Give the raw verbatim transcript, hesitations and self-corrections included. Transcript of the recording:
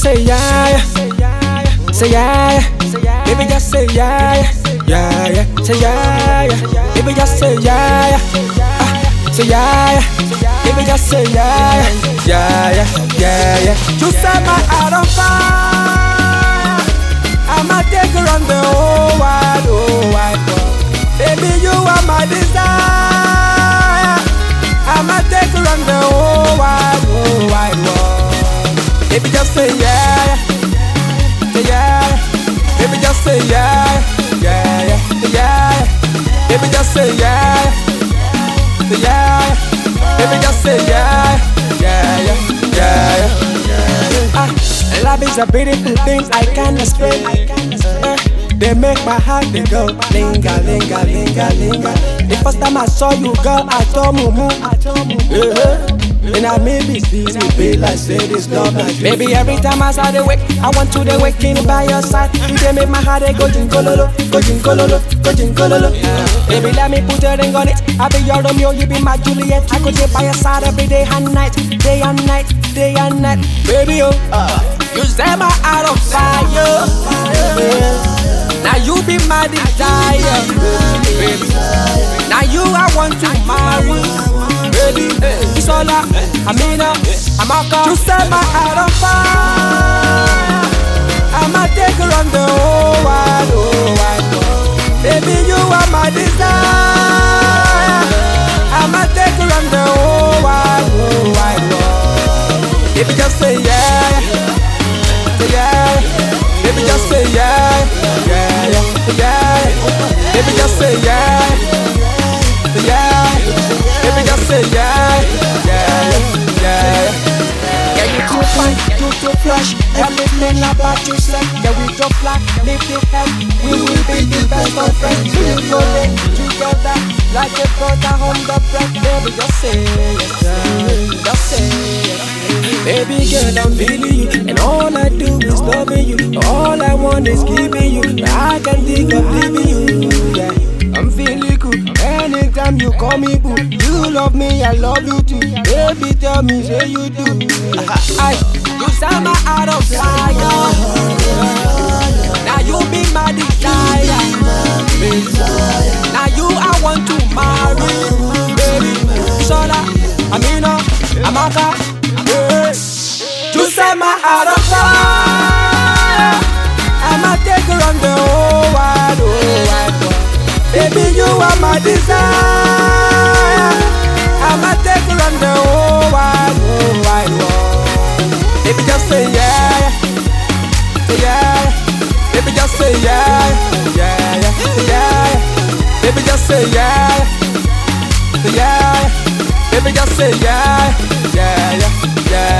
say yeah, yeah. Say yeah, yeah. Baby, just say yeah, yeah, yeah. Say yeah, yeah. Baby, just say yeah, yeah. Ah, say yeah, yeah. Baby, just say yeah, yeah, yeah, yeah, yeah. You set my heart on fire. I'ma take her on the whole wide, whole wide world. Baby, you are my desire. I'ma take her on the whole wide, whole wide world. Baby, just say yeah, yeah. Say yeah, yeah. Baby, just say yeah, yeah, yeah, yeah, yeah. Baby, just say yeah, say yeah, yeah. Baby, just say yeah, yeah, yeah, yeah, yeah. Ah, love is a beautiful thing I can't explain. Uh, they make my heart they go linga, linga, linga, linga. The first time I saw you, girl, I told mumu. Yeah. And I maybe see you be like say this love like baby, every time I saw the wake, I want to the waking by your side. You they make my heart they go jinkololo, go jinkololo, go jinkololo. Baby, let me put a ring on it. I be your Romeo, you be my Juliet. I could be by your side every day and night, day and night, day and night. Baby, oh, uh, you set my heart on fire. Now you be my desire, baby. Now you I want to marry. Baby, it's all I, Amina, Amaka. You set my heart on fire. I'ma take her on the whole wide, whole wide world. Baby, you are my desire. I'ma take her on the whole wide, whole wide world. Baby, just say yeah, say yeah. Baby, just say yeah, yeah, yeah, yeah. Baby, just say yeah, say yeah. Baby, just say yeah, yeah, yeah, yeah. Yeah, you too fine, you too flash. Everything about you said, yeah, we don't fly, live your head. We will be the best of friends. We will go there together like a brother on the breath. Baby, just say yes, just say yes. Baby girl, I'm feeling you, and all I do is loving you. All I want is giving you. I can think of leaving you. Yeah, I'm feeling good. Anytime you call me boo, you love me, I love you too. Baby, tell me, say you do. I, you set my heart on fire. Now you be my desire, baby. Now you I want to marry, baby. Sola, Amina, Amaka, yeah. You set my heart on fire. I'ma take her on the whole wide, whole wide world. Baby, you are my desire. I'ma take her on the whole wide, whole wide world. Baby, just say yeah, say yeah. Baby, just say yeah, yeah, yeah, yeah. Baby, just say yeah, say yeah. Baby, just say yeah, yeah, yeah, yeah.